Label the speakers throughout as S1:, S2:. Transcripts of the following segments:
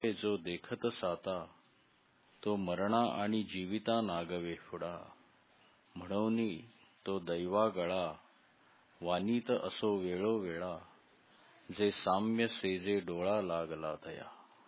S1: जो देखत साता तो मरणा आणि जीविता नागवे फुडा म्हणूनी तो दैवा गळा वानीत असो वेळोवेळा जे साम्य सेजे डोळा लागला तया।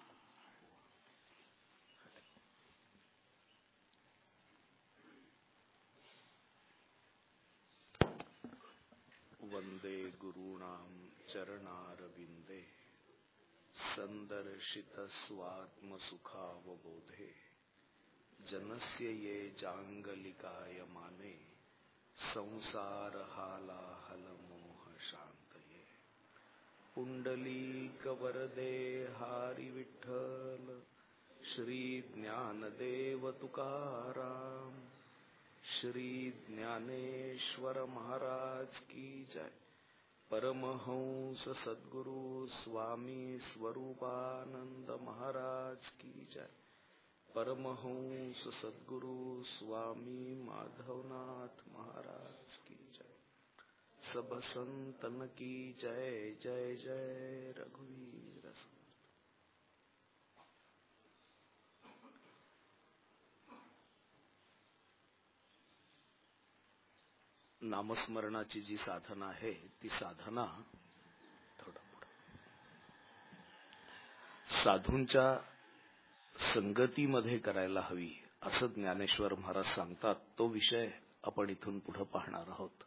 S2: वंदे गुरूणां चरणारविंदे संदर्शित स्वात्मसुखावबोधे जनस्य ये जांगलिकायमाने संसार हालाहल मोह शांतये। पुंडलीक वरदे हारी विठ्ठल श्री ज्ञानदेव तुकाराम श्री ज्ञानेश्वर महाराज की जय। परमहंस सद्गुरु स्वामी स्वरूपानंद महाराज की जय। परमहंस सद्गुरु स्वामी माधवनाथ महाराज की जय। सब संतन की जय जय जय रघुवीर। नामस्मरणाची जी साधना आहे ती साधना साधूंच्या संगतीमध्ये करायला हवी असं ज्ञानेश्वर महाराज सांगतात। तो विषय आपण इथून पुढे पाहणार आहोत।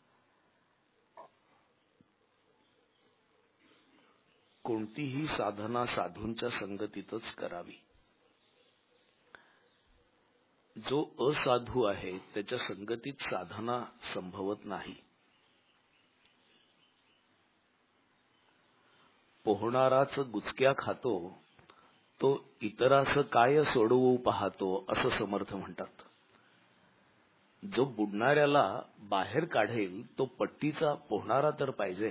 S2: कोणतीही साधना साधूंच्या संगतीतच करावी। जो असाधू आहे त्याच्या संगतीत साधना संभवत नाही। पोहणाराच गुचक्या खातो तो इतरास काय सोडवू पाहतो असं समर्थ म्हणतात। जो बुडणाऱ्याला बाहेर काढेल तो पट्टीचा पोहणारा तर पाहिजे।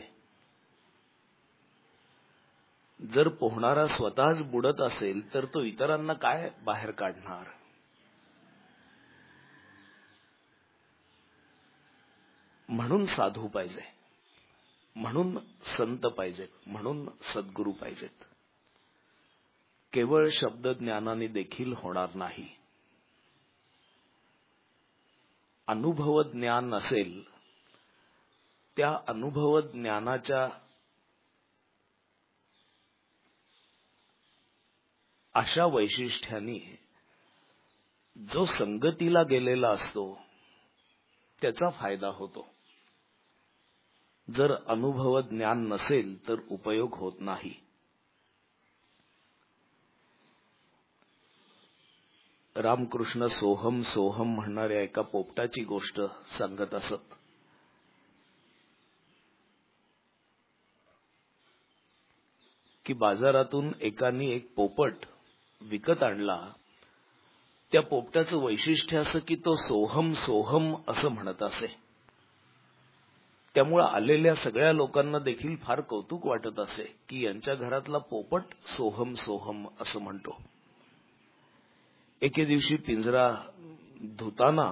S2: जर पोहणारा स्वतःच बुडत असेल तर तो इतरांना काय बाहेर काढणार। म्हणून साधू पाहिजे, म्हणून संत पाहिजेत, म्हणून सद्गुरू पाहिजेत। केवळ शब्द ज्ञानाने देखील होणार नाही। अनुभव ज्ञान नसेल त्या अनुभव ज्ञानाच्या अशा वैशिष्ट्यांनी जो संगतीला गेलेला असतो त्याचा फायदा होतो। जर अनुभव ज्ञान नसेल तर उपयोग होत नाही। रामकृष्ण सोहम सोहम म्हणणाऱ्या एका पोपटाची गोष्ट सांगत असत। की बाजारातून एकाने एक पोपट विकत आणला। त्या पोपटाचं वैशिष्ट्य असं की तो सोहम सोहम असं म्हणत असे। त्यामुळे आलेल्या सगळ्या लोकांना देखील फार कौतुक वाटत असे की यांच्या घरातला पोपट सोहम सोहम असं म्हणतो। एके दिवशी पिंजरा धुताना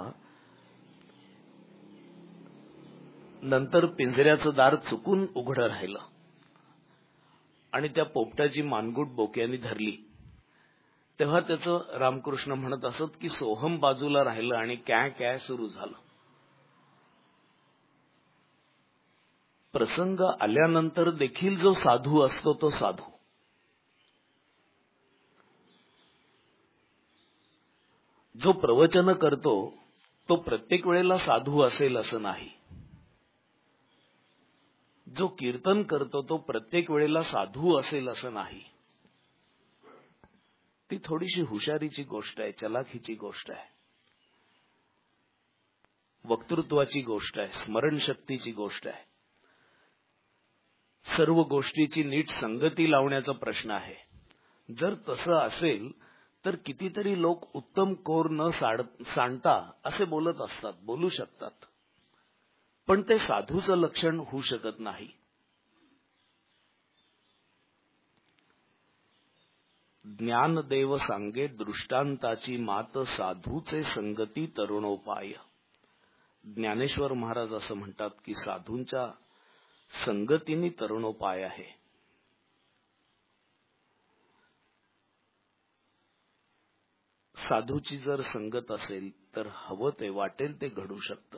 S2: नंतर पिंजऱ्याचं दार चुकून उघडं राहिलं आणि त्या पोपटाची मानगूट बोक्याने धरली। तेव्हा त्याचं रामकृष्ण म्हणत असत की सोहम बाजूला राहिलं आणि कॅ कॅ सुरू झालं। प्रसंग आल्यानंतर देखील जो साधू असतो तो साधू। जो प्रवचन करतो तो प्रत्येक वेळेला साधू असेल असं नाही। जो कीर्तन करतो तो प्रत्येक वेळेला साधू असेल असं नाही। ती थोडीशी हुशारीची गोष्ट आहे, चलाखीची गोष्ट आहे, वक्तृत्वाची गोष्ट आहे, स्मरणशक्तीची गोष्ट आहे। सर्व गोष्टीची नीट संगती लावण्याचा प्रश्न आहे। जर तसं असेल तर कितीतरी लोक उत्तम कोर न सांडता असे बोलत असतात, बोलू शकतात, पण ते साधूचं लक्षण होऊ शकत नाही। ज्ञानदेव सांगे दृष्टांताची मात साधूचे संगती तरुणोपाय। ज्ञानेश्वर महाराज असं म्हणतात की साधूंच्या संगतीने तरुणोपाय आहे। साधूची जर संगत असेल तर हवं ते वाटेल ते घडू शकतं.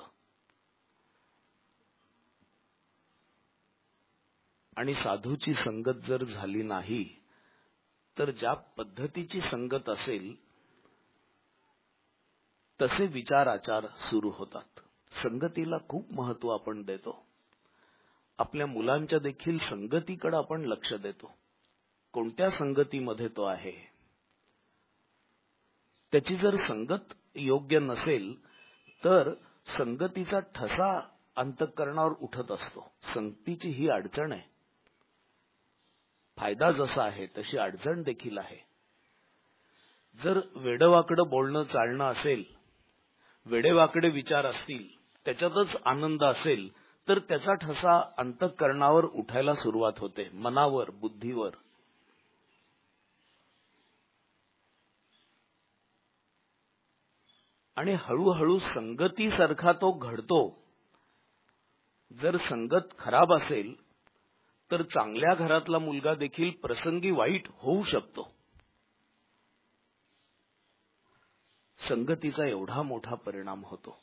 S2: आणि साधूची संगत जर झाली नाही तर ज्या पद्धतीची संगत असेल तसे विचार आचार सुरू होतात. संगतीला खूप महत्व आपण देतो. आपल्या मुलांच्या देखील संगतीकडे आपण लक्ष देतो. कोणत्या संगतीमध्ये तो आहे. त्याची जर संगत योग्य नसेल तर संगतीचा ठसा अंतःकरणावर उठत असतो. संगतीची ही अडचण आहे. फायदा जसा आहे तशी अडचण देखील आहे. जर वेडवाकडं बोलणं चालणं असेल, वेडेवाकडे विचार असतील, त्याच्यातच आनंद असेल तर त्याचा ठसा अंतःकरणावर उठायला सुरुवात होते, मनावर, बुद्धीवर. आणि हळूहळू संगतीसारखा तो घडतो. जर संगत खराब असेल तर चांगल्या घरातला मुलगा देखील प्रसंगी वाईट होऊ शकतो. संगतीचा एवढा मोठा परिणाम होतो.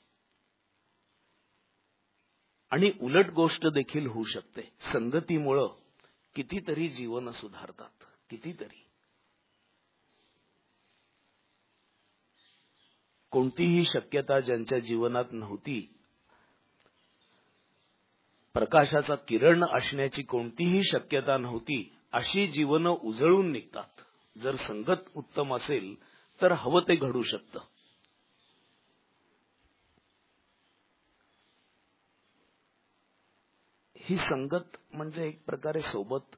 S2: आणि उलट गोष्ट देखील होऊ शकते. संगतीमुळे कितीतरी जीवन सुधारतात. कितीतरी. कोणतीही शक्यता ज्यांच्या जीवनात नव्हती, प्रकाशाचा किरण असण्याची कोणतीही शक्यता नव्हती, अशी जीवन उजळून निघतात. जर संगत उत्तम असेल तर हवं ते घडू शकतं. ही संगत म्हणजे एक प्रकारे सोबत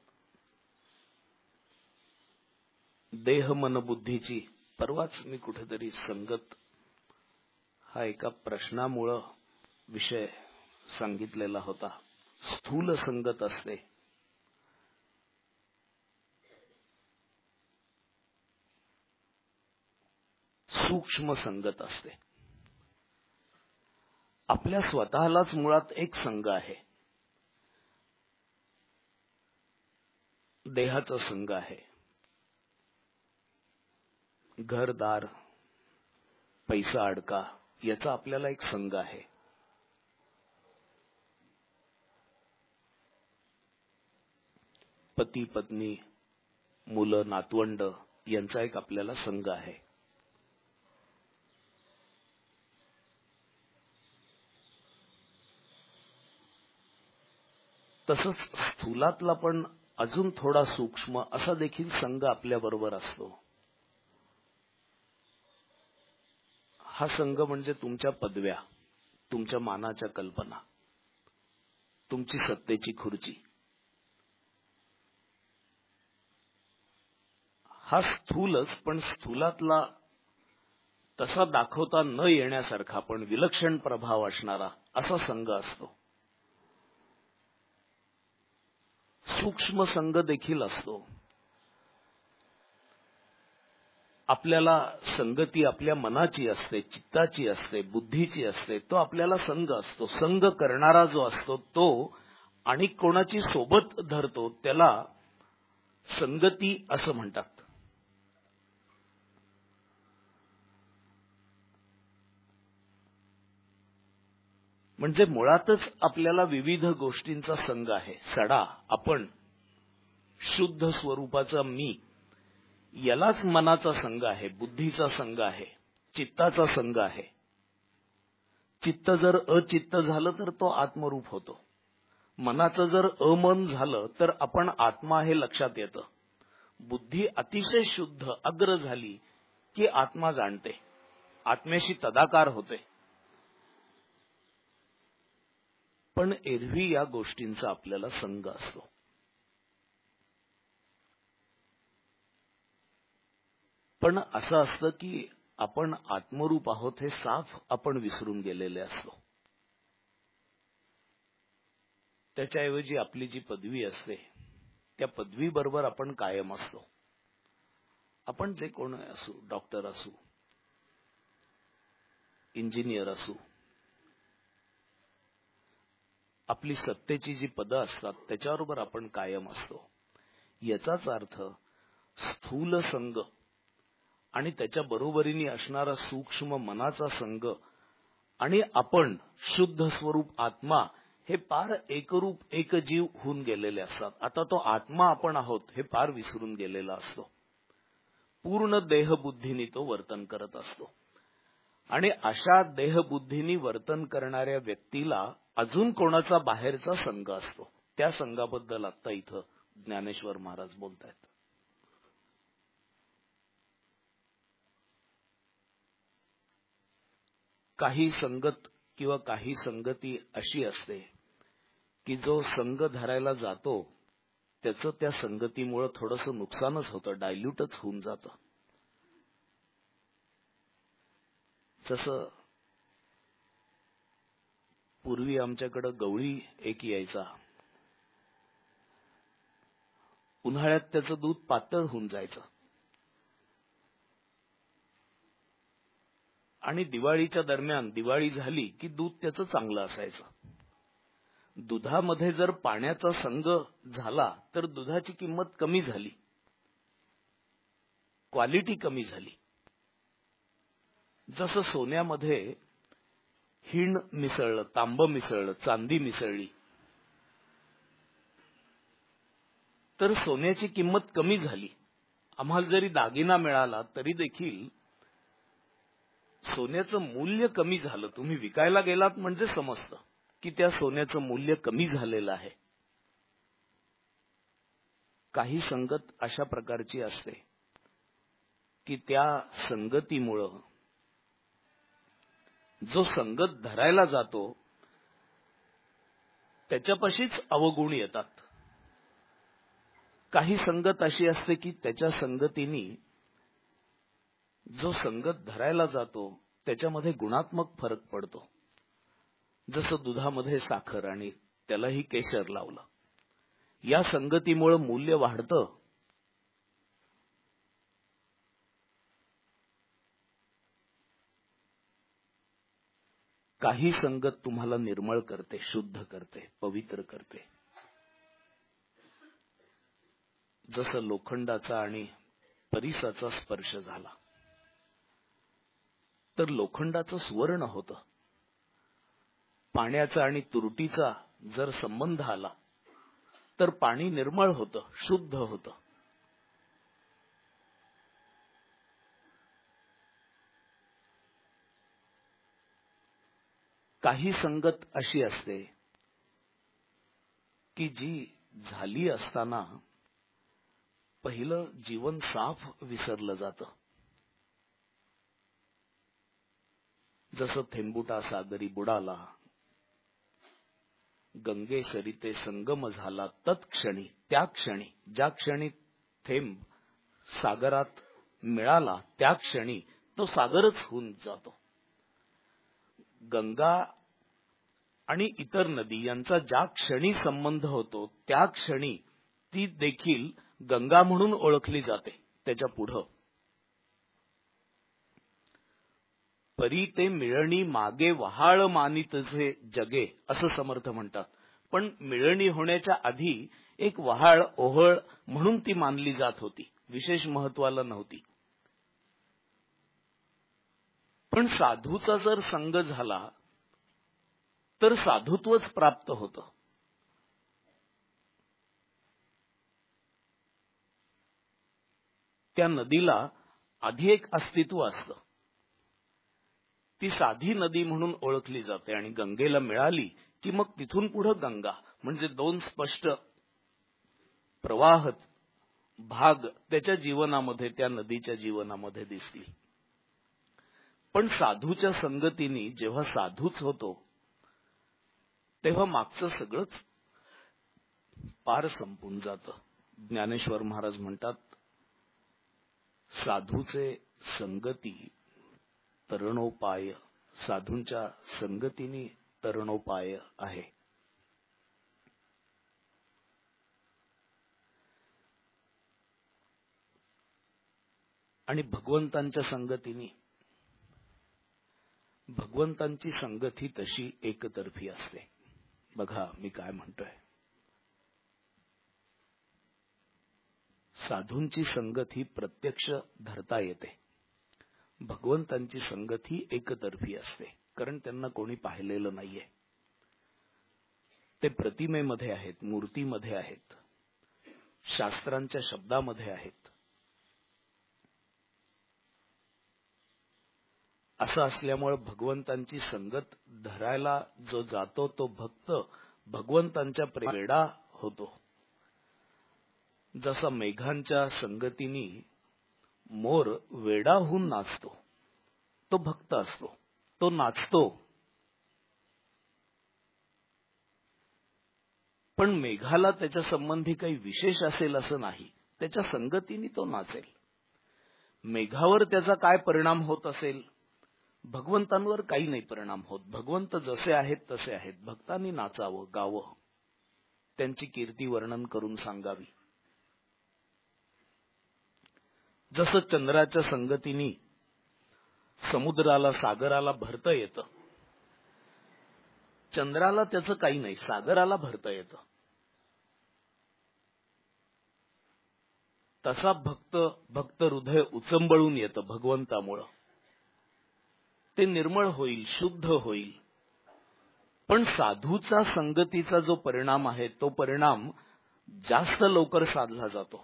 S2: देह मन बुद्धीची. परवाच मी कुठेतरी संगत हा एका प्रश्नामुळे विषय सांगितलेला होता. स्थूल संगत असते, सूक्ष्म संगत असते. आपल्या स्वतःलाच मुळात एक संघ आहे. देहाचा संघ आहे. घरदार, पैसा अडका याचा आपल्याला एक संघ आहे. पती पत्नी, मुलं नातवंड यांचा एक आपल्याला संघ आहे. तसंच स्थूलातला पण अजून थोडा सूक्ष्म असा देखील संघ आपल्या बरोबर असतो. हा संघ म्हणजे तुमच्या पदव्या, तुमच्या मानाच्या कल्पना, तुमची सत्तेची खुर्ची. हा स्थूलच, पण स्थूलातला तसा दाखवता न येण्यासारखा पण विलक्षण प्रभाव असणारा असा संघ असतो. सूक्ष्म संघ देखील असतो. आपल्याला संगती आपल्या मनाची असते, चित्ताची असते, बुद्धीची असते. तो आपल्याला संघ असतो. संघ करणारा जो असतो तो आणि कोणाची सोबत धरतो त्याला संगती असं म्हणतात. म्हणजे मुळातच आपल्याला विविध गोष्टींचा संघ आहे. सडा, आपण, शुद्ध स्वरूपाचा मी, यालाच मनाचा संघ आहे, बुद्धीचा संघ आहे, चित्ताचा संघ आहे. चित्त जर अचित्त झालं तर तो आत्मरूप होतो. मनाचं जर अमन झालं तर आपण आत्मा हे लक्षात येतं. बुद्धी अतिशय शुद्ध अग्र झाली की आत्मा जाणते, आत्म्याशी तदाकार होते. पण एरवी या गोष्टींचा आपल्याला संघ असतो. पण असं असतं की आपण आत्मरूप आहोत हे साफ आपण विसरून गेलेले असतो. त्याच्याऐवजी आपली जी पदवी असते त्या पदवीबरोबर आपण कायम असतो. आपण जे कोण असू, डॉक्टर असू, इंजिनियर असू, आपली सत्तेची जी पदं असतात त्याच्याबरोबर आपण कायम असतो. याचाच अर्थ स्थूल संघ आणि त्याच्या बरोबरीने असणारा सूक्ष्म मनाचा संग आणि आपण शुद्ध स्वरूप आत्मा हे पार एकरूप एकजीव होऊन गेलेले असतात. आता तो आत्मा आपण आहोत हे पार विसरून गेलेला असतो. पूर्ण देहबुद्धीने तो वर्तन करत असतो. आणि अशा देहबुद्धीने वर्तन करणाऱ्या व्यक्तीला अजून कोणाचा बाहेरचा संघ असतो. त्या संघाबद्दल आता इथं ज्ञानेश्वर महाराज बोलतायत. काही संगत किंवा काही संगती अशी असते की जो संघ धरायला जातो त्याचं त्या संगतीमुळे थोडंसं नुकसानच होतं, डायल्यूटच होऊन जातं. जसं पूर्वी आमच्याकडे गवळी एक यायचा, उन्हाळ्यात त्याचं दूध पातळ होऊन जायचं आणि दिवाळीच्या दरम्यान दिवाळी झाली की दूध त्याचं चांगलं असायचं. दुधामध्ये जर पाण्याचा संग झाला तर दुधाची किंमत कमी झाली, क्वालिटी कमी झाली. जसं सोन्यामध्ये हिण मिसळलं, तांब मिसळलं, चांदी मिसळली तर सोन्याची किंमत कमी झाली. आम्हाला जरी दागिना मिळाला तरी देखील सोन्याचं मूल्य कमी झालं. तुम्ही विकायला गेलात म्हणजे समजतं की त्या सोन्याचं मूल्य कमी झालेलं आहे. काही संगत अशा प्रकारची असते की त्या संगतीमुळं जो संगत धरायला जातो त्याच्यापाशीच अवगुण येतात. काही संगत अशी असते की त्याच्या संगतीने जो संगत धरायला जातो त्याच्यामध्ये गुणात्मक फरक पडतो. जसं दुधामध्ये साखर आणि त्यालाही केशर लावलं, या संगतीमुळे मूल्य वाढतं. काही संगत तुम्हाला निर्मळ करते, शुद्ध करते, पवित्र करते. जसं लोखंडाचा आणि परिसाचा स्पर्श झाला तर लोखंडाचं सुवर्ण होतं. पाण्याचा आणि तुरटीचा जर संबंध आला तर पाणी निर्मळ होतं, शुद्ध होतं. काही संगत अशी असते की जी झाली असताना पहिलं जीवन साफ विसरलं जातं. जसं थेंबुटा सागरी बुडाला, गंगे सरिते संगम झाला तत्क्षणी, त्या क्षणी, ज्या क्षणी थेंब सागरात मिळाला त्या क्षणी तो सागरच होऊन जातो. गंगा आणि इतर नदी यांचा ज्या क्षणी संबंध होतो त्या क्षणी ती देखील गंगा म्हणून ओळखली जाते. त्याच्या पुढं परी ते मिळणी मागे वहाळ मानितचे जगे असं समर्थ म्हणतात. पण मिळणी होण्याच्या आधी एक वहाळ ओहळ म्हणून ती मानली जात होती, विशेष महत्वाला नव्हती. पण साधूचा जर संग झाला तर साधुत्वच प्राप्त होतं. त्या नदीला आधी एक अस्तित्व असतं, ती साधी नदी म्हणून ओळखली जाते आणि गंगेला मिळाली की मग तिथून पुढे गंगा म्हणजे दोन स्पष्ट प्रवाह भाग त्याच्या जीवनामध्ये, त्या नदीच्या जीवनामध्ये दिसली. पण साधूच्या संगतीने जेव्हा साधूच होतो तेव्हा मागचं सगळंच पार संपून जातं. ज्ञानेश्वर महाराज म्हणतात, साधूचे संगती तरणोपाय, साधूंच्या संगतीने तरणोपाय आहे. आणि भगवंतांच्या संगतीने, भगवंतांची संगत ही तशी एकतर्फी असते. बघा मी काय म्हणतोय, साधूंची संगत ही प्रत्यक्ष धरता येते. भगवंतांची संगत ही एकतर्फी असते, कारण त्यांना कोणी पाहिलेलं नाहीये. ते प्रतिमेमध्ये आहेत, मूर्तीमध्ये आहेत, शास्त्रांच्या शब्दामध्ये आहेत. असं असल्यामुळे भगवंतांची संगत धरायला जो जातो तो भक्त भगवंतांच्या वेडा होतो. जसा मेघांच्या संगतीने मोर वेडा होऊन नाचतो, तो भक्त असतो, तो नाचतो. पण मेघाला त्याच्या संबंधी काही विशेष असेल असं नाही, त्याच्या संगतीने तो नाचेल. मेघावर त्याचा काय परिणाम होत असेल? भगवंतांवर काही नाही परिणाम होत. भगवंत जसे आहेत तसे आहेत. भक्तांनी नाचावं, गावं, त्यांची कीर्ती वर्णन करून सांगावी. जसं चंद्राच्या संगतीने समुद्राला, सागराला भरता येतं, चंद्राला त्याचं काही नाही, सागराला भरता येतं. तसा भक्त हृदय उचंबळून येतं भगवंतामुळं. ते निर्मळ होईल, शुद्ध होईल. पण साधूचा संगतीचा जो परिणाम आहे तो परिणाम जास्त लवकर साधला जातो.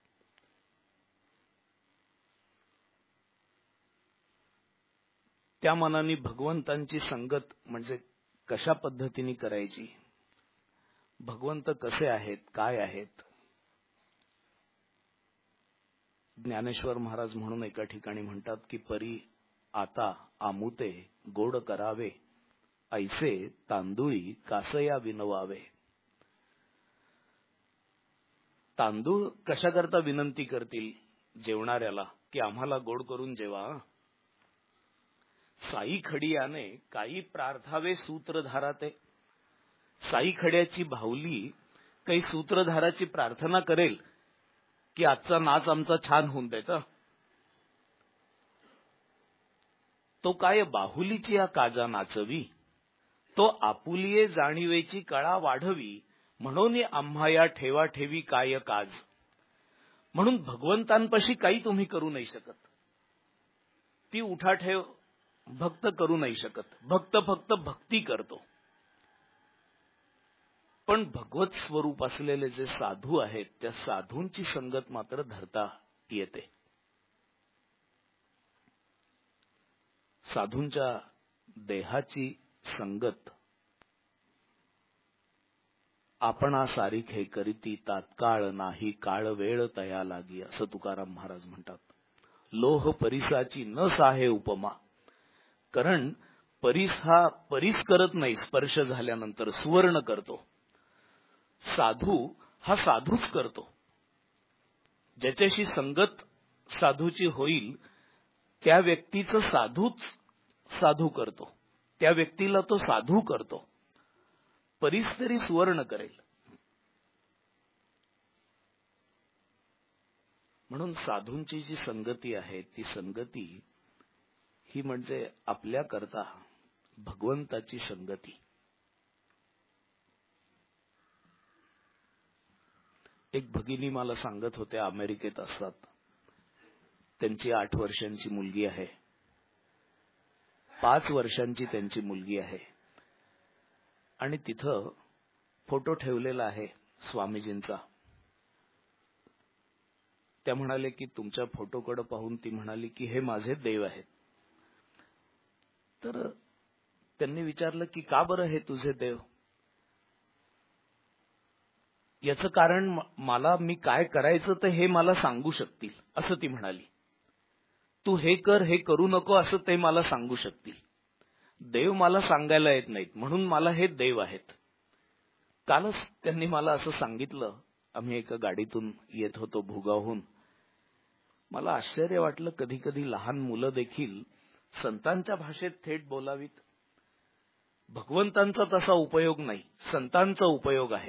S2: त्या मनाने भगवंतांची संगत म्हणजे कशा पद्धतीने करायची, भगवंत कसे आहेत, काय आहेत. ज्ञानेश्वर महाराज म्हणून एका ठिकाणी म्हणतात की परी आता आमुते गोड करावे, ऐसे तांदुळी कासया विनवावे. तांदूळ कशाकरता विनंती करतील जेवणाऱ्याला की आम्हाला गोड करून जेवा. साई खडियाने काही प्रार्थावे सूत्रधारा. ते साई खड्याची बाहुली काही सूत्रधाराची प्रार्थना करेल की आजचा नाच आमचा छान होऊन देतं. तो काय बाहुलीची या काजा नाचवी, तो आपुलिये जाणीवेची कळा वाढवी, म्हणून आम्हा या ठेवा ठेवी काय काज. म्हणून भगवंतांपाशी काही तुम्ही करू नाही शकत. ती उठाठेव भक्त करू नाही शकत. भक्त फक्त भक्ती करतो. पण भगवत स्वरूप असलेले जे साधू आहेत त्या साधूंची संगत मात्र धरता येते. साधूंच्या देहाची संगत आपणा सारिखे करीती तात्काळ नाही काळ वेळ तया लागी, असं तुकाराम महाराज म्हणतात. लोह परिसाची न साहे उपमा. कारण परीस हा परीस करत नाही, स्पर्श झाल्यानंतर सुवर्ण करतो. साधू हा साधूच करतो. ज्याच्याशी संगत साधूची होईल त्या व्यक्तीचं साधूच साधू करतो. त्या व्यक्तीला तो साधू करतो. परीस तरी सुवर्ण करेल. म्हणून साधूंची जी संगती आहे ती संगती ही म्हणजे आपल्या करता भगवंताची संगती. एक भगिनी मला सांगत होत्या, अमेरिकेत असतात, त्यांची 8 वर्षांची मुलगी आहे, 5 वर्षांची त्यांची मुलगी आहे, आणि तिथं फोटो ठेवलेला आहे स्वामीजींचा. त्या म्हणाले की तुमच्या फोटोकडे पाहून ती म्हणाली की हे माझे देव आहेत. तर त्यांनी विचारलं की का बरं हे तुझे देव? याचं कारण मी काय करायचं तर हे मला सांगू शकतील असं ती म्हणाली. तू हे कर, हे करू नको असं ते मला सांगू शकतील. देव मला सांगायला येत नाहीत, म्हणून मला हे देव आहेत. कालच त्यांनी मला असं सांगितलं. आम्ही एका गाडीतून येत होतो भुगावहून. मला आश्चर्य वाटलं, कधी कधी लहान मुलं देखील संतांच्या भाषेत थेट बोलावीत. भगवंतांचा तसा उपयोग नाही, संतांचा उपयोग आहे.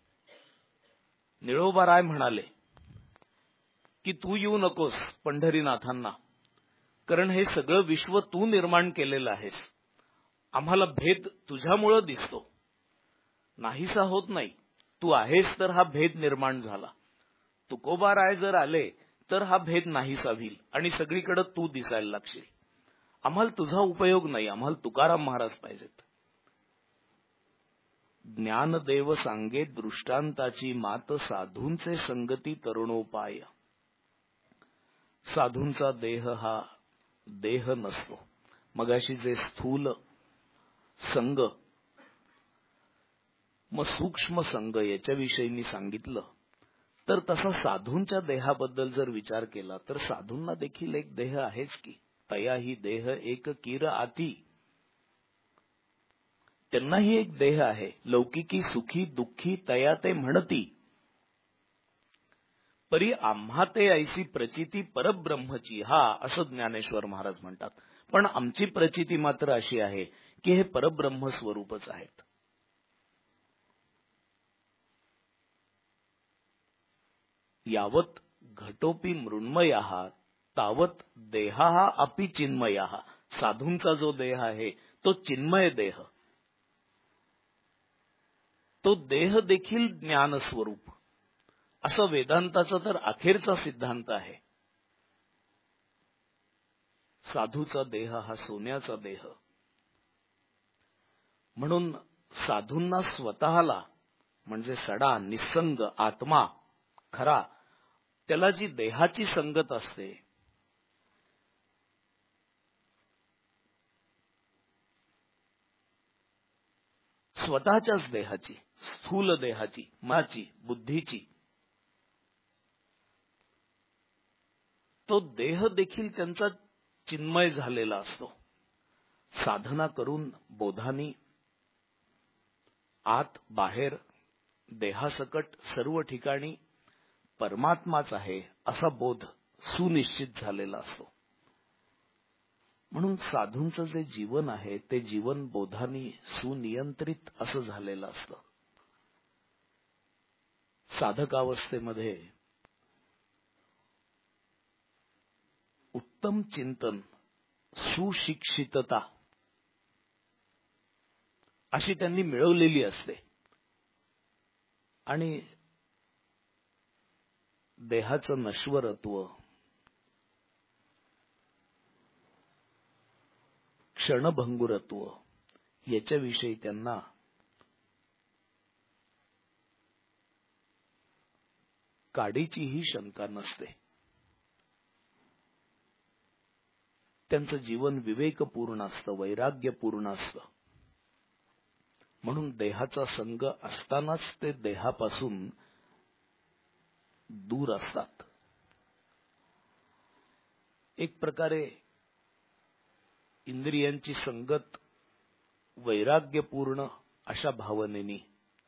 S2: निळोबा राय म्हणाले की तू येऊ नकोस पंढरीनाथांना, कारण हे सगळं विश्व तू निर्माण केलेलं आहेस. आम्हाला भेद तुझ्यामुळं दिसतो, नाहीसा होत नाही. तू आहेस तर हा भेद निर्माण झाला. तुकोबा राय जर आले तर हा भेद नाहीसा होईल आणि सगळीकडे तू दिसायला लागशील. आम्हाला तुझा उपयोग नाही, आम्हाला तुकाराम महाराज पाहिजेत. ज्ञानदेव सांगे दृष्टांताची मात, साधूंचे संगती तरुणोपाय. साधूंचा देह हा देह नसतो. मगाशी जे स्थूल संग मग सूक्ष्म संग याच्याविषयी मी सांगितलं, तर तसा साधूंच्या देहाबद्दल जर विचार केला तर साधूंना देखील एक देह आहेच की. तया ही देह एक किर आती. त्यांनाही एक देह आहे. लौकिकी सुखी दुःखी तया ते म्हणती, परी आम्हा ते ऐसी प्रचिती परब्रह्मची. हा असं ज्ञानेश्वर महाराज म्हणतात. पण आमची प्रचिती मात्र अशी आहे की हे परब्रह्म स्वरूपच आहेत. यावत घटोपी मृण्मयः तावत देहा अपि चिन्मयः. साधूंचा जो देह आहे तो चिन्मय देह, तो देह देखील ज्ञान स्वरूप, असं वेदांताचा तर अखेरचा सिद्धांत आहे. साधूचा देह हा सोन्याचा देह. म्हणून साधूंना स्वतःला म्हणजे सडा निसंग आत्मा खरा, त्याला जी देहाची संगत असते, स्वतःच्याच देहाची, स्थूल देहाची, मनाची, बुद्धीची, तो देह देखील त्यांचा चिन्मय झालेला असतो. साधना करून बोधानी आत बाहेर देहासकट सर्व ठिकाणी परमात्माच आहे असा बोध सुनिश्चित झालेला असतो. म्हणून साधूंचं जे जीवन आहे ते जीवन बोधानी सुनियंत्रित असं झालेलं असतं. साधकावस्थेमध्ये उत्तम चिंतन, सुशिक्षितता अशी त्यांनी मिळवलेली असते आणि देहाचं नश्वरत्व, क्षणभंगुरत्व याच्याविषयी त्यांना काडीचीही शंका नसते. त्यांचं जीवन विवेकपूर्ण असतं, वैराग्यपूर्ण असतं. म्हणून देहाचा संग असतानाच ते देहापासून दूर असतात. एक प्रकारे इंद्रियांची संगत वैराग्यपूर्ण अशा भावनेनी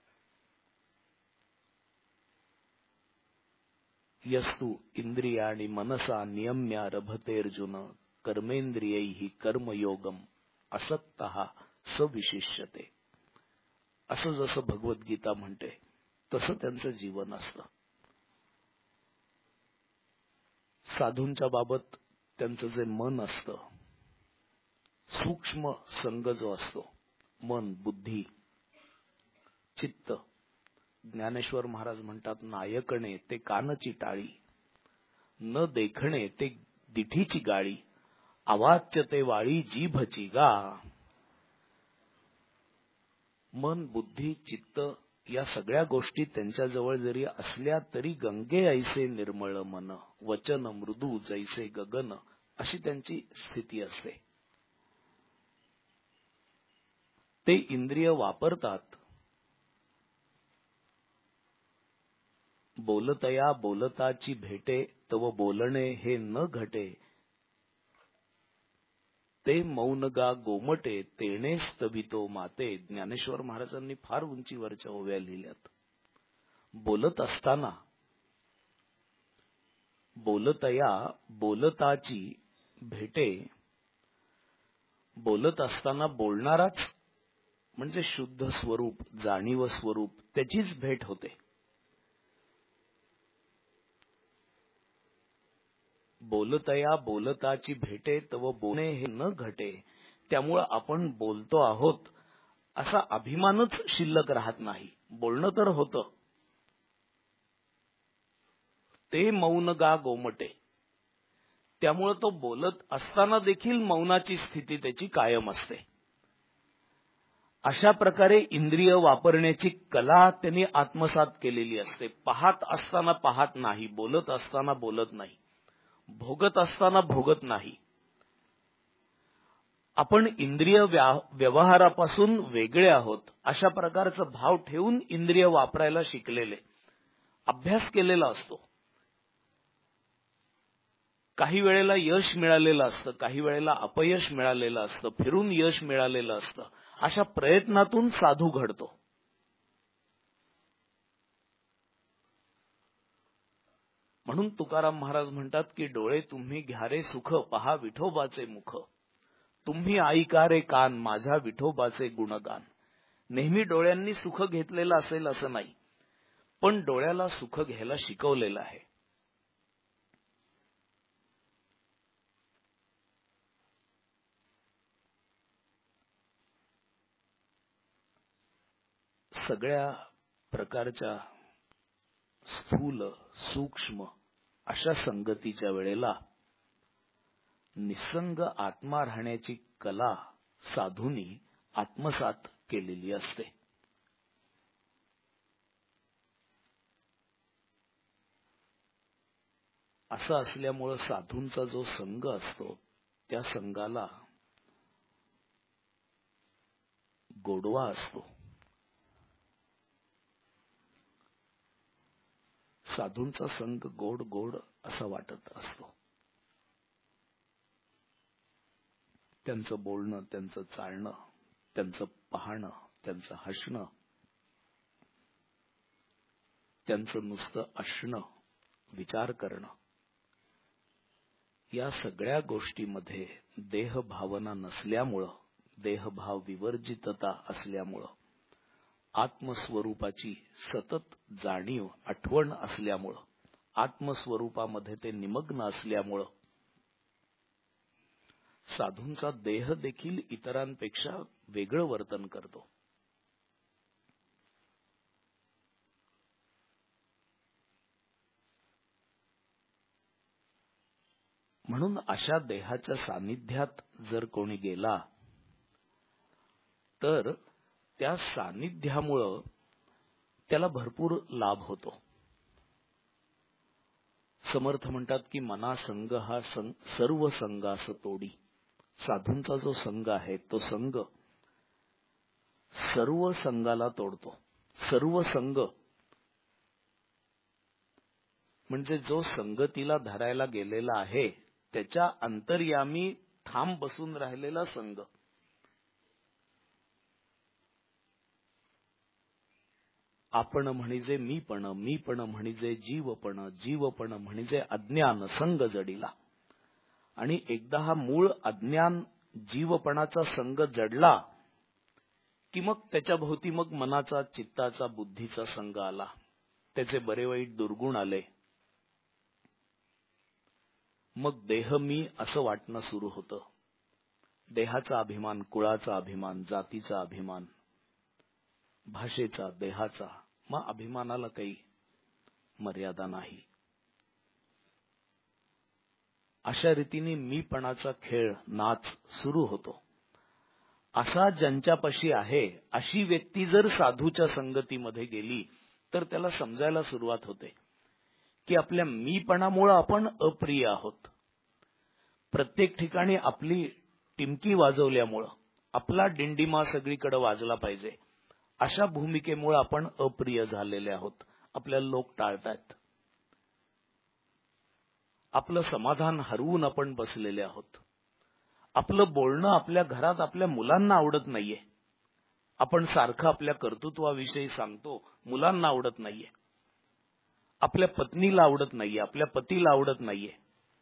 S2: यस्तु इंद्रियाणि मनसा नियम्या रभतेर्जुन कर्मेंद्रियैहि कर्मयोगम असक्तः सविशिष्यते. असं जसं भगवद्गीता म्हणते तसं त्यांचं जीवन असतं. साधूंच्या बाबत त्यांचं जे मन असतं, सूक्ष्म संग जो असतो, मन, बुद्धी, चित्त, ज्ञानेश्वर महाराज म्हणतात, नायकणे ते कानची टाळी, न देखणे ते दिठीची गाळी, अवाच्य ते वाळी जीभची गा. मन, बुद्धी, चित्त या सगळ्या गोष्टी त्यांच्याजवळ जरी असल्या तरी गंगे ऐसे निर्मळ मन, वचन मृदू जैसे गगन, अशी त्यांची स्थिती असते. ते इंद्रिय वापरतात. बोलतया बोलताची भेटे तव बोलणे हे न घटे, ते मौन गा गोमटे तेणे स्तवितो माते. ज्ञानेश्वर महाराजांनी फार उंचीवरच्या ओव्या लिहिल्यात. बोलत असताना बोलतया बोलताची भेटे, बोलत असताना बोलणाराच म्हणजे शुद्ध स्वरूप, जाणीव स्वरूप, त्याचीच भेट होते. बोलतया बोलताची भेटे तव बोलणे हे न घटे. त्यामुळं आपण बोलतो आहोत असा अभिमानच शिल्लक राहत नाही. बोलणं तर होतं. ते मौन गा गोमटे, त्यामुळे तो बोलत असताना देखील मौनाची स्थिती त्याची कायम असते. अशा प्रकारे इंद्रिय वापरण्याची कला त्यांनी आत्मसात केलेली असते. पाहत असताना पाहत नाही, बोलत असताना बोलत नाही, भोगत असताना भोगत नाही. आपण इंद्रिय व्यवहारापासून वेगळे आहोत अशा प्रकारचा भाव ठेवून इंद्रिय वापरायला शिकलेले, अभ्यास केलेला असतो. काही वेळेला यश मिळालेलं असतं, काही वेळेला अपयश मिळालेलं असतं, फिरून यश मिळालेलं असतं. अशा प्रयत्नातून साधू घडतो. म्हणून तुकाराम महाराज म्हणतात की डोळे तुम्ही घ्या रे सुख, पहा विठोबाचे मुख. तुम्ही ऐका रे कान, माझ्या विठोबाचे गुणगान. नेहमी डोळ्यांनी सुख घेतलेलं असेल असं नाही, पण डोळ्याला सुख घ्यायला शिकवलेलं आहे. सगळ्या प्रकारच्या स्थूल सूक्ष्म अशा संगतीच्या वेळेला निसंग आत्मा राहण्याची कला साधूंनी आत्मसात केलेली असते. असं असल्यामुळं साधूंचा जो संग असतो त्या संघाला गोडवा असतो. साधूंचा संग गोड गोड असा वाटत असतो. त्यांचं बोलणं, त्यांचं चालणं, त्यांचं पाहणं, त्यांचं हसणं, त्यांचं नुसतं असणं, विचार करणं, या सगळ्या गोष्टीमध्ये देहभावना नसल्यामुळं, देहभाव विवर्जितता असल्यामुळं, आत्मस्वरूपाची सतत जाणीव आठवण असल्यामुळं, आत्मस्वरूपामध्ये ते निमग्न असल्यामुळं साधूंचा देह देखील इतरांपेक्षा वेगळं वर्तन करतो. म्हणून अशा देहाच्या सानिध्यात जर कोणी गेला तर त्या सानिध्यामुळं त्याला भरपूर लाभ होतो. समर्थ म्हणतात की मना संग हा सर्व संगास तोडी. साधूंचा जो संघ आहे तो संघ सर्व संघाला तोडतो. सर्व संघ म्हणजे जो संगतीला धरायला गेलेला आहे त्याच्या अंतर्यामी ठाम बसून राहिलेला संघ. आपण म्हणजे मीपण, मीपण म्हणजे जीवपण, जीवपण म्हणजे अज्ञान संग जडिला. आणि एकदा हा मूळ अज्ञान जीवपणाचा संग जडला की मग त्याच्या भोवती मग मनाचा, चित्ताचा, बुद्धीचा संग आला. त्याचे बरे वाईट दुर्गुण आले. मग देह मी असं वाटणं सुरू होतं. देहाचा अभिमान, कुळाचा अभिमान, जातीचा अभिमान, भाषेचा, देहाचा. मग अभिमानाला काही मर्यादा नाही. अशा रीतीने मीपणाचा खेळ, नाच सुरू होतो. असा ज्यांच्यापाशी आहे अशी व्यक्ती जर साधूच्या संगतीमध्ये गेली तर त्याला समजायला सुरुवात होते की आपल्या मीपणामुळे आपण अप्रिय आहोत. प्रत्येक ठिकाणी आपली टिमकी वाजवल्यामुळं, आपला डिंडिमा सगळीकडे वाजला पाहिजे अशा भूमिकेमुळे आपण अप्रिय झालेले आहोत. आपल्याला लोक टाळतात. आपलं समाधान हरवून आपण बसलेले आहोत. आपलं बोलणं आपल्या घरात आपल्या मुलांना आवडत नाहीये. आपण सारखं आपल्या कर्तृत्वाविषयी सांगतो, मुलांना आवडत नाहीये. आपल्या पत्नीला आवडत नाहीये, आपल्या पतीला आवडत नाहीये.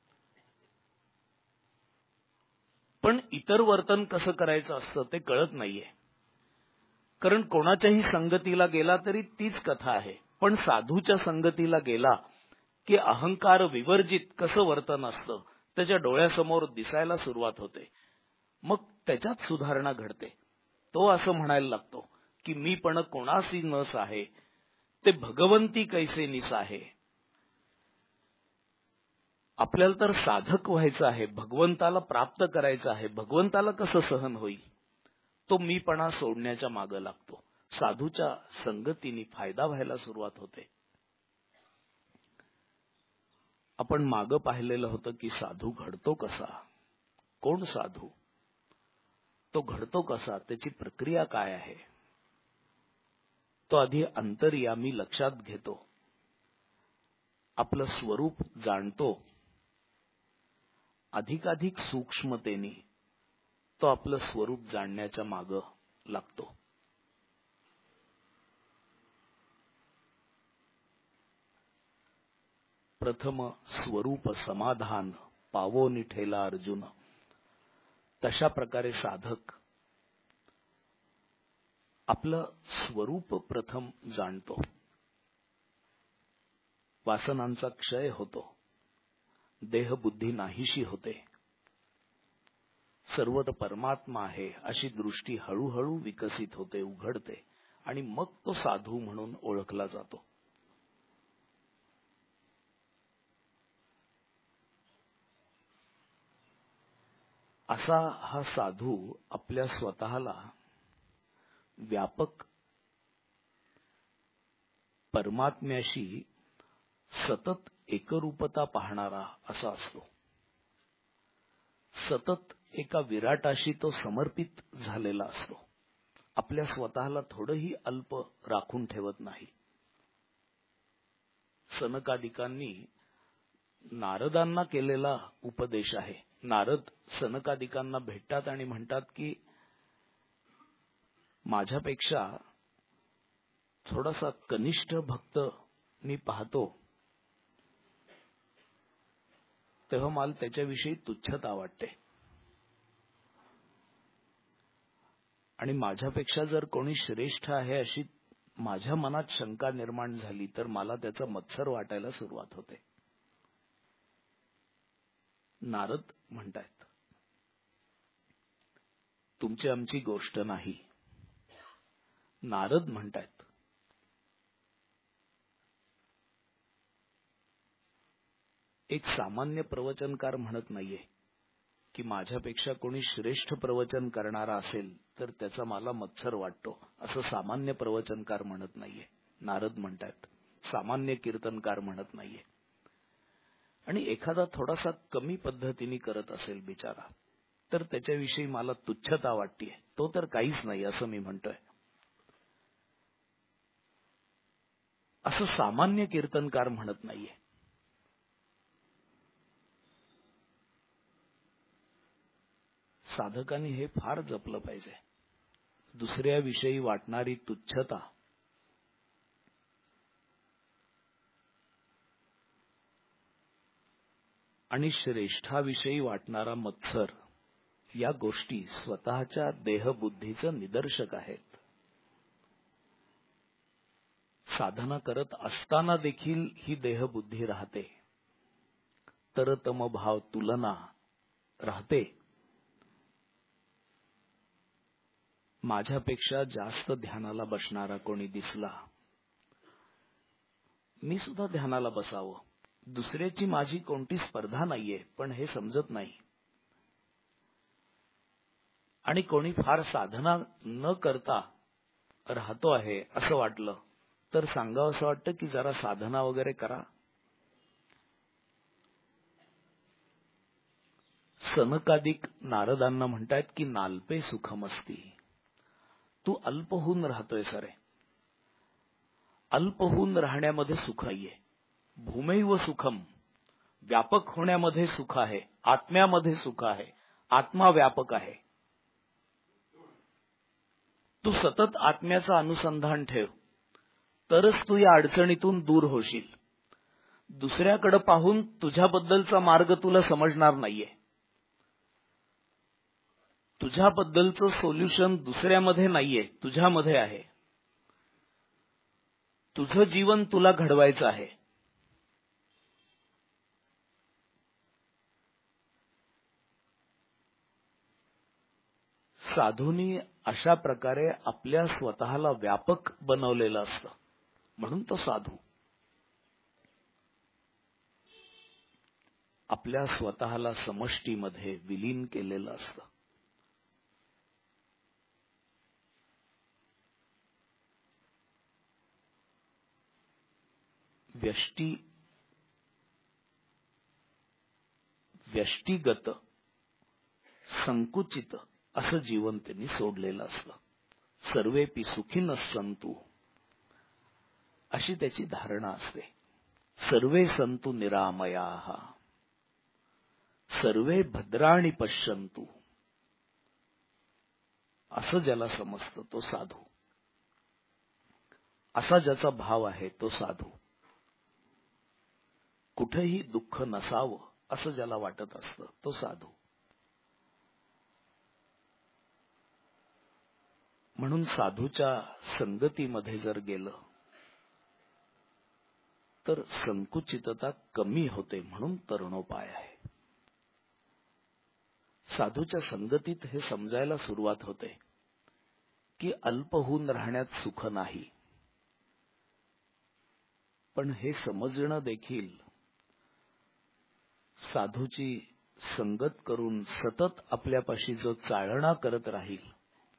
S2: पण इतर वर्तन कसं करायचं असतं ते कळत नाहीये. कारण कोणाच्याही संगतीला गेला तरी तीच कथा आहे. पण साधूच्या संगतीला गेला की अहंकार विवर्जित कसं वर्तन असतं त्याच्या डोळ्यासमोर दिसायला सुरुवात होते. मग त्याच्यात सुधारणा घडते. तो असं म्हणायला लागतो की मी पण कोणासी नस आहे, ते भगवंती कैसे निस आहे. आपल्याला तर साधक व्हायचं आहे, भगवंताला प्राप्त करायचं आहे. भगवंताला कसं सहन होईल? तो मीपणा सोडण्याच्या मागे लागतो. साधूच्या संगतीने फायदा व्हायला सुरुवात होते. आपण मागं पाहिलेलं होतं की साधू घडतो कसा, कोण साधू, तो घडतो कसा, त्याची प्रक्रिया काय आहे. तो आधी अंतर्यामी लक्षात घेतो, आपलं स्वरूप जाणतो, अधिकाधिक सूक्ष्मतेने तो आपलं स्वरूप जाणण्याच्या मागे लागतो. प्रथम स्वरूप समाधान पावो निठेला अर्जुन. तशा प्रकारे साधक आपलं स्वरूप प्रथम जाणतो. वासनांचा क्षय होतो, देहबुद्धी नाहीशी होते, सर्वत्र परमात्मा आहे अशी दृष्टी हळूहळू विकसित होते, उघडते, आणि मग तो साधू म्हणून ओळखला जातो. असा हा साधू आपल्या स्वतःला व्यापक परमात्म्याशी सतत एकरूपता पाहणारा असा असतो. सतत एका विराटाशी तो समर्पित झालेला असतो. आपल्या स्वतःला थोडंही अल्प राखून ठेवत नाही. सनकादिकांनी नारदांना केलेला उपदेश आहे. नारद सनकादिकांना भेटतात आणि म्हणतात की माझ्यापेक्षा थोडासा कनिष्ठ भक्त मी पाहतो, तेव्हा मला त्याच्याविषयी तुच्छता वाटते, आणि माझ्यापेक्षा जर कोणी श्रेष्ठ आहे अशी माझ्या मनात शंका निर्माण झाली तर मला त्याचा मत्सर वाटायला सुरुवात होते. नारद म्हणतायत, तुमची आमची गोष्ट नाही. नारद म्हणतायत, एक सामान्य प्रवचनकार म्हणत नाहीये की माझ्यापेक्षा कोणी श्रेष्ठ प्रवचन करणारा असेल तर त्याचा मला मत्सर वाटतो, असं सामान्य प्रवचनकार म्हणत नाहीये. नारद म्हणतायत, सामान्य कीर्तनकार म्हणत नाहीये. आणि एखादा थोडासा कमी पद्धतीने करत असेल बिचारा, तर त्याच्याविषयी मला तुच्छता वाटते, तो तर काहीच नाही असं मी म्हणतोय. असं सामान्य कीर्तनकार म्हणत नाहीये. साधकांनी हे फार जपलं पाहिजे. दुसऱ्याविषयी वाटणारी तुच्छता आणि श्रेष्ठाविषयी वाटणारा मत्सर या गोष्टी स्वतःच्या देहबुद्धीचं निदर्शक आहेत. साधना करत असताना देखील ही देहबुद्धी राहते, तरतम भाव तुलना राहते. माझ्यापेक्षा जास्त ध्यानाला बसणारा कोणी दिसला, मी सुद्धा ध्यानाला बसावं. दुसऱ्याची माझी कोणती स्पर्धा नाहीये, पण हे समजत नाही. आणि कोणी फार साधना न करता राहतो आहे असं वाटलं तर सांगावं असं वाटतं की जरा साधना वगैरे करा. सनकादिक नारदांना म्हणतायत की नाल्पे सुखमस्ती. तू अल्प होऊन राहतोय सरे. अल्प होऊन राहण्यामध्ये सुख नाहीये. भूमैव सुखम, व्यापक होण्यामध्ये सुख आहे, आत्म्यामध्ये सुख आहे. आत्मा व्यापक आहे. तू सतत आत्म्याचं अनुसंधान ठेव, तरच तू या अडचणीतून दूर होशील. दुसऱ्याकडे पाहून तुझ्याबद्दलचा मार्ग तुला समजणार नाहीये. तुझ्याबद्दलचं सोल्युशन दुसऱ्यामध्ये नाहीये, तुझ्यामध्ये आहे. तुझं जीवन तुला घडवायचं आहे. साधूंनी अशा प्रकारे आपल्या स्वतःला व्यापक बनवलेलं असतं, म्हणून तो साधू. आपल्या स्वतःला समष्टीमध्ये विलीन केलेलं असतं. व्यष्टीगत संकुचित असं जीवन त्यांनी सोडलेलं असतं. सर्वेपि सुखीनः सन्तु अशी त्याची धारणा असते. सर्वे सन्तु निरामयाः, सर्वे भद्राणि पश्यन्तु असं ज्याला समजतं तो साधू. असा ज्याचा भाव आहे तो साधू. कुठेही दुःख नसावं असं ज्याला वाटत असतं तो साधू. म्हणून साधूच्या संगतीमध्ये जर गेलं तर संकुचितता कमी होते, म्हणून तरुणोपाय आहे. साधूच्या संगतीत हे समजायला सुरुवात होते की अल्प होऊन राहण्यात सुख नाही. पण हे समजणं देखील साधूची संगत करून सतत आपल्यापाशी जो चाळणा करत राहील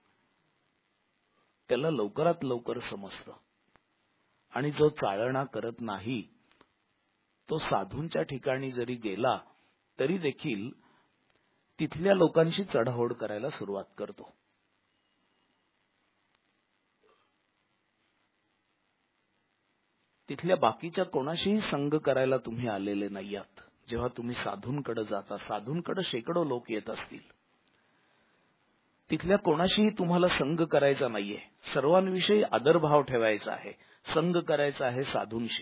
S2: त्याला लवकरात लवकर समजतं. आणि जो चाळणा करत नाही तो साधूंच्या ठिकाणी जरी गेला तरी देखील तिथल्या लोकांशी चढाओढ करायला सुरुवात करतो. तिथल्या बाकीच्या कोणाशीही संग करायला तुम्ही आलेले नाही आहात. जेव्हा तुम्ही साधूंकडे जाता, साधूंकडे शेकडो लोक येत असतील, तिथल्या कोणाशीही तुम्हाला संग करायचा नाहीये. सर्वांविषयी आदरभाव ठेवायचा आहे, संग करायचा आहे साधूंशी.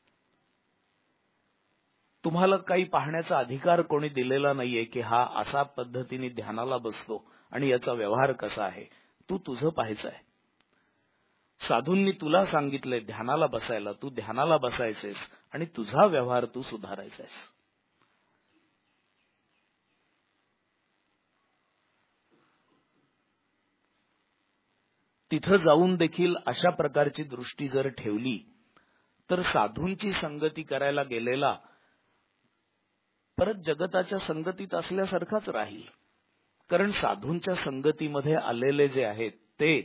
S2: तुम्हाला काही पाहण्याचा अधिकार कोणी दिलेला नाहीये की हा असा पद्धतीने ध्यानाला बसतो आणि याचा व्यवहार कसा आहे. तू तुझं पाहायचं आहे. साधूंनी तुला सांगितलंय ध्यानाला बसायला, तू ध्यानाला बसायचेस आणि तुझा व्यवहार तू सुधारायचायस. तिथं जाऊन देखील अशा प्रकारची दृष्टी जर ठेवली तर साधूंची संगती करायला गेलेला परत जगताच्या संगतीत असल्यासारखाच राहील. कारण साधूंच्या संगतीमध्ये आलेले जे आहेत ते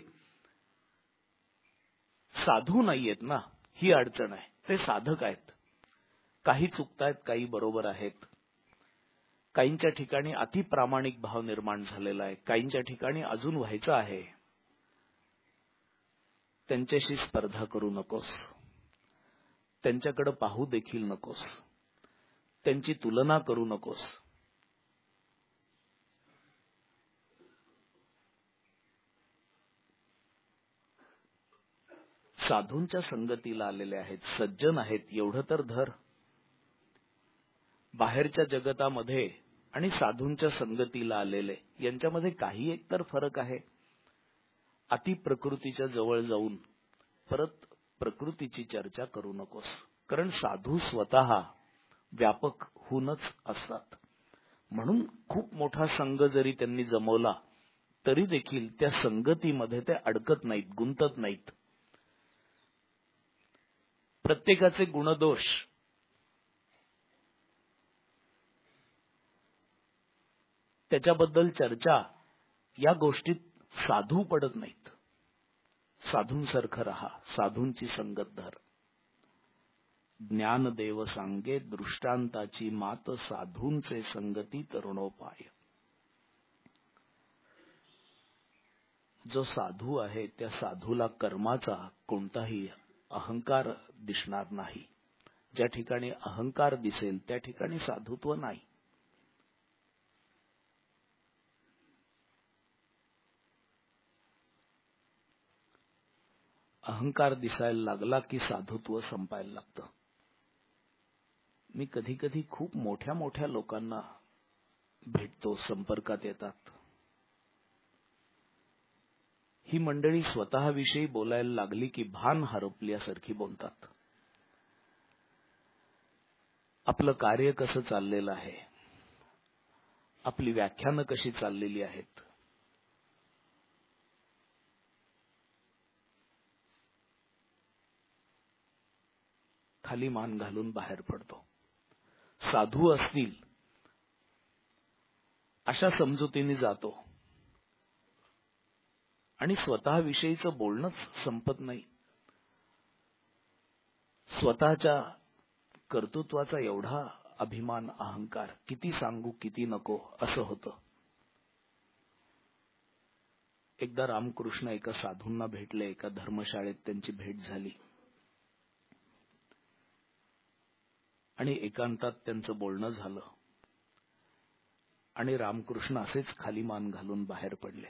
S2: साधू नाहीयेत ना, ही अडचण आहे. ते साधक आहेत. काही चुकतायत, काही बरोबर आहेत. काहींच्या ठिकाणी अति प्रामाणिक भाव निर्माण झालेला आहे, काहींच्या ठिकाणी अजून व्हायचं आहे. त्यांच्याशी स्पर्धा करू नकोस, त्यांच्याकडे पाहू देखील नकोस, त्यांची तुलना करू नकोस. साधूंच्या संगतीला आलेले आहेत, सज्जन आहेत, एवढं तर धर. बाहेरच्या जगतामध्ये आणि साधूंच्या संगतीला आलेले यांच्यामध्ये काही एक तर फरक आहे. अति प्रकृतीच्या जवळ जाऊन परत प्रकृतीची चर्चा करू नकोस. कारण साधू स्वतः व्यापक होऊनच असतात. म्हणून खूप मोठा संघ जरी त्यांनी जमवला तरी देखील त्या संगतीमध्ये ते अडकत नाहीत, गुंतत नाहीत. प्रत्येकाचे गुणदोष त्याच्याबद्दल चर्चा या गोष्टीत साधू पडत नाहीत. साधूंसारखं रहा, साधूंची संगत धर. ज्ञानदेव सांगे दृष्टांताची मात, साधूंचे संगती तरुणोपाय. जो साधू आहे त्या साधूला कर्माचा कोणताही अहंकार दिसणार नाही. ज्या ठिकाणी अहंकार दिसेल त्या ठिकाणी साधुत्व नाही. अहंकार दिसायला लागला की साधुत्व संपायला लागतं. मी कधी कधी खूप मोठ्या मोठ्या लोकांना भेटतो, संपर्कात येतात. ही मंडळी स्वतःविषयी बोलायला लागली की भान हरपल्यासारखी बोलतात. आपलं कार्य कसं चाललेलं आहे, आपली व्याख्यानं कशी चाललेली आहेत, खाली मान घालून बाहेर पडतो. साधू असतील अशा समजुतीने जातो आणि स्वतःविषयीचं बोलणंच संपत नाही. स्वतःच्या कर्तृत्वाचा एवढा अभिमान, अहंकार, किती सांगू किती नको असं होतं. एकदा रामकृष्ण एका साधूंना भेटले. एका धर्मशाळेत त्यांची भेट झाली आणि एकांतात त्यांचं बोलणं झालं आणि रामकृष्ण असेच खाली मान घालून बाहेर पडले.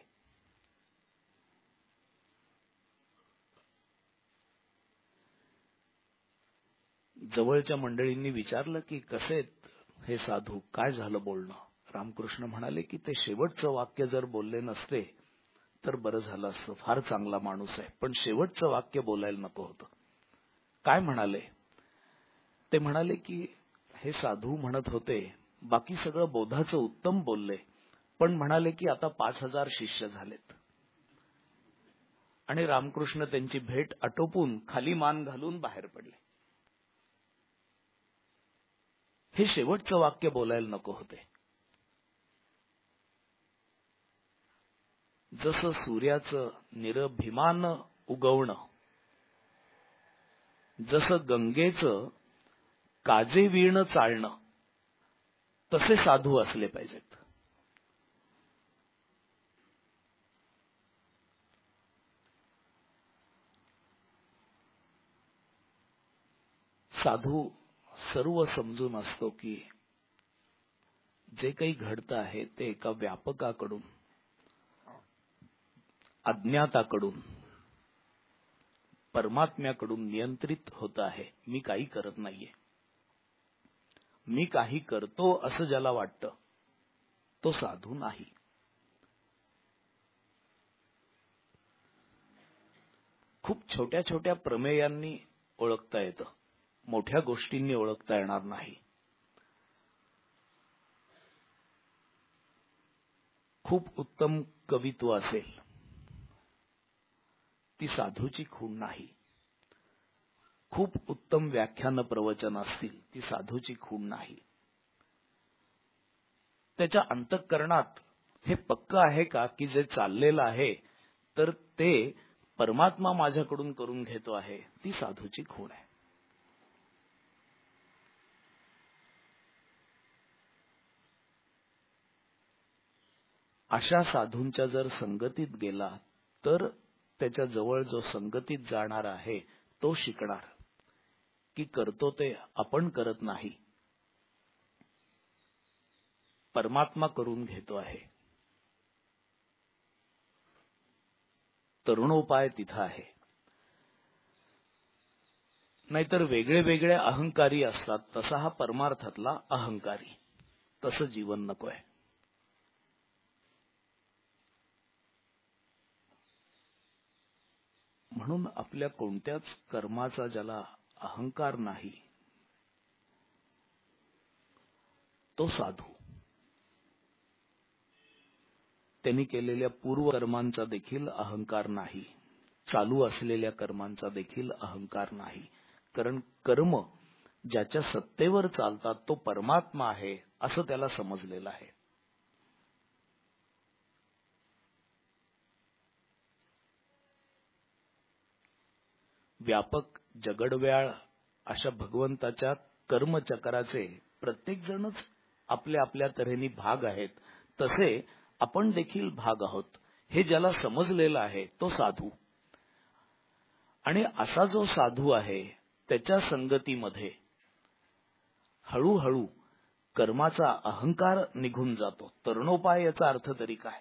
S2: जवळच्या मंडळींनी विचारलं की कसे आहेत हे साधू, काय झालं बोलणं? रामकृष्ण म्हणाले की ते शेवटचं वाक्य जर बोलले नसते तर बरं झालं असतं, फार चांगला माणूस आहे, पण शेवटचं वाक्य बोलायला नको होतं. काय म्हणाले? ते म्हणाले की हे साधू म्हणत होते बाकी सगळं बोधाचं उत्तम बोलले, पण म्हणाले की आता 5000 शिष्य झालेत. आणि रामकृष्ण त्यांची भेट आटोपून खाली मान घालून बाहेर पडले. हे शेवटचं वाक्य बोलायला नको होते. जसं सूर्याचं निरभिमान उगवणं, जसं गंगेचं काजे विणं चालणं, तसे साधू असले पाहिजेत. साधू सर्व समजून असतो की जे काही घडतं आहे ते एका व्यापकाकडून, अज्ञाताकडून, परमात्म्याकडून नियंत्रित होत आहे. मी काही करत नाहीये. मी काही करतो असं ज्याला वाटतं तो साधू नाही. खूप छोट्या छोट्या प्रमेयांनी ओळखता येतं, मोठ्या गोष्टींनी ओळखता येणार नाही. खूप उत्तम कवित्व असेल, ती साधूची खूण नाही. खूप उत्तम व्याख्यान प्रवचन असतील, ती साधूची खूण नाही. त्याच्या अंतःकरणात हे पक्क आहे का की जे चाललेलं आहे तर ते परमात्मा माझ्याकडून करून घेतो आहे, ती साधूची खूण आहे. अशा साधूंच्या जर संगतीत गेला तर त्याच्या जवळ जो संगतीत जाणार आहे तो शिकणार की करतो ते आपण करत नाही, परमात्मा करून घेतो आहे. तरुणोपाय तिथं आहे. नाहीतर वेगळे वेगळे अहंकारी असतात, तसा हा परमार्थातला अहंकारी. तसं जीवन नकोय. म्हणून आपल्या कोणत्याच कर्माचा ज्याला अहंकार नाही तो साधू. त्यांनी केलेल्या पूर्व कर्मांचा देखील अहंकार नाही, चालू असलेल्या कर्मांचा देखील अहंकार नाही. कारण कर्म ज्याच्या सत्तेवर चालतात तो परमात्मा आहे असं त्याला समजलेलं आहे. व्यापक जगडव्याळ अशा भगवंताच्या कर्मचक्राचे प्रत्येक जणच आपल्या आपल्या तऱ्हेने भाग आहेत, तसे आपण देखील भाग आहोत. हे ज्याला समजलेलं आहे तो साधू. आणि असा जो साधू आहे त्याच्या संगतीमध्ये हळूहळू कर्माचा अहंकार निघून जातो. तरुणोपाय याचा अर्थ तरी काय?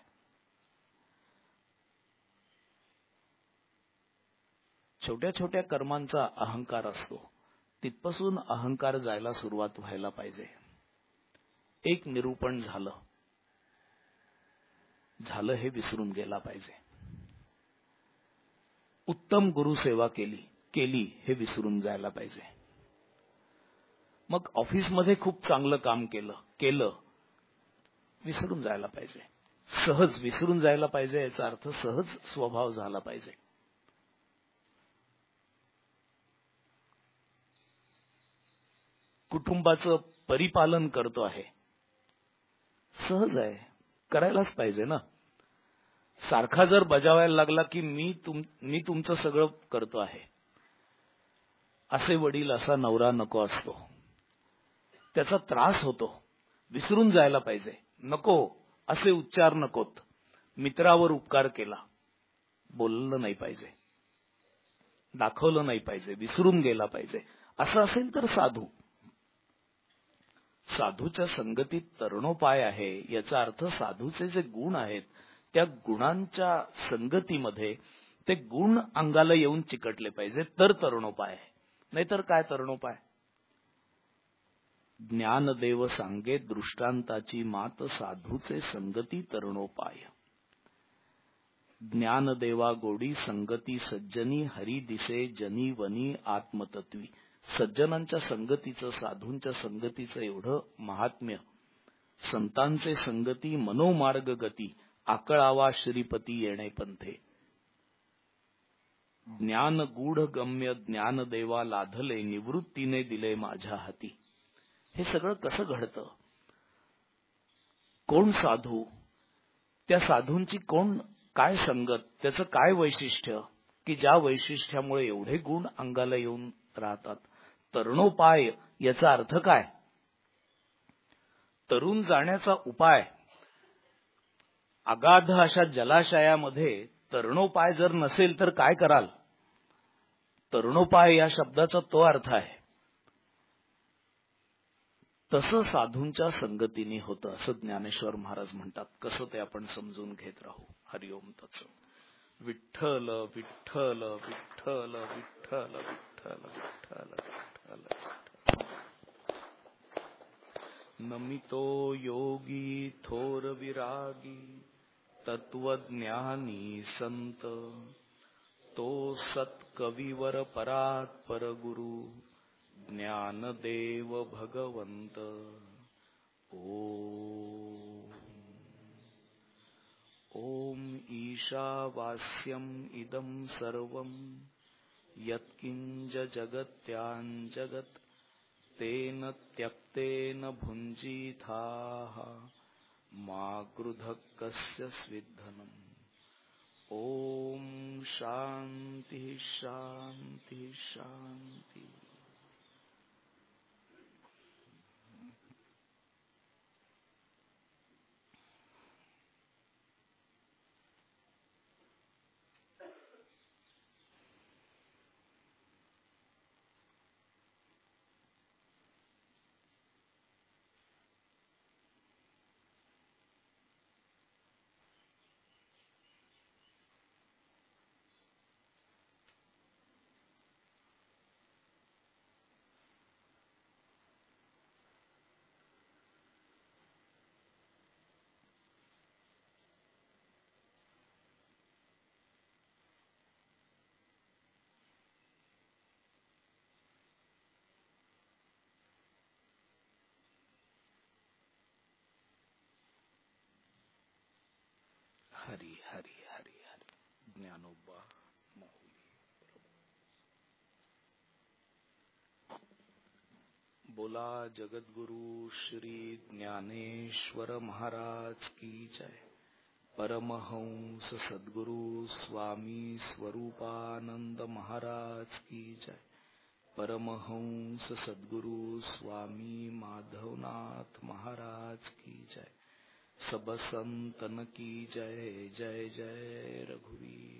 S2: छोट्या छोट्या कर्मांचा अहंकार असतो, तिथपासून अहंकार जायला सुरुवात व्हायला पाहिजे. एक निरूपण झालं हे विसरून गेला पाहिजे. उत्तम गुरुसेवा केली हे विसरून जायला पाहिजे. मग ऑफिसमध्ये खूप चांगलं काम केलं विसरून जायला पाहिजे. सहज विसरून जायला पाहिजे याचा अर्थ सहज स्वभाव झाला पाहिजे. कुटुंबाचं परिपालन करतो आहे, सहज आहे, करायलाच पाहिजे ना. सारखा जर बजावायला लागला की मी तुमचं सगळं करतो आहे, असे वडील असा नवरा नको असतो. त्याचा त्रास होतो. विसरून जायला पाहिजे. नको असे उच्चार नकोत. मित्रावर उपकार केला, बोललं नाही पाहिजे, दाखवलं नाही पाहिजे, विसरून गेला पाहिजे. असं असेल तर साधू. साधूच्या संगतीत तरुणोपाय आहे, याचा अर्थ साधूचे जे गुण आहेत त्या गुणांच्या संगतीमध्ये ते गुण अंगाला येऊन चिकटले पाहिजे, तर तरुणोपाय आहे. नाहीतर काय तरुणोपाय? ज्ञानदेव सांगे दृष्टांताची मात, साधूचे संगती तरुणोपाय. ज्ञानदेवा गोडी संगती सज्जनी, हरी दिसे जनी वनी आत्मतत्वी. सज्जनांच्या संगतीचं, साधूंच्या संगतीचं एवढं महात्म्य. संतांचे संगती मनोमार्ग गती, आकळावा श्रीपती येणे पंथे. ज्ञान गूढ गम्य ज्ञानदेवा लाधले, निवृत्तीने दिले माझ्या हाती. हे सगळं कसं घडतं? कोण साधू, त्या साधूंची काय संगत, त्याचं काय वैशिष्ट्य की ज्या वैशिष्ट्यामुळे एवढे गुण अंगाला येऊन राहतात. तरुणोपाय याचा अर्थ काय? तरुण जाण्याचा उपाय. अगाध अशा जलाशयामध्ये तरुणोपाय जर नसेल तर काय कराल? तरुणोपाय या शब्दाचा तो अर्थ आहे. तसं साधूंच्या संगतीने होतं असं ज्ञानेश्वर महाराज म्हणतात. कसं ते आपण समजून घेत राहू. हरिओम तत्सत. विठ्ठल विठ्ठल विठ्ठल विठ्ठल विठ्ठल विठ्ठल विठ्ठल. नमितो योगी थोर विरागी, तत्वज्ञानी संत, तो सत्कविवर परात्पर गुरु, ज्ञानदेव भगवंत. ओम ईशावास्यम इदं सर्वं, यत्किंच जगत्याञ्जगत्, तेन त्यक्तेन भुञ्जीथाः, मा गृधः कस्य स्विद्धनम्. ओम शांति शांति शांति. हरि हरि हरि हरि. ज्ञानोबा माऊली. बोला जगद्गुरु श्री ज्ञानेश्वर महाराज की जय. परमहंस सद्गुरु स्वामी स्वरूपानंद महाराज की जय. परमहंस सद्गुरु स्वामी माधवनाथ महाराज की जय. सब संतन की जय. जय जय रघुवीर.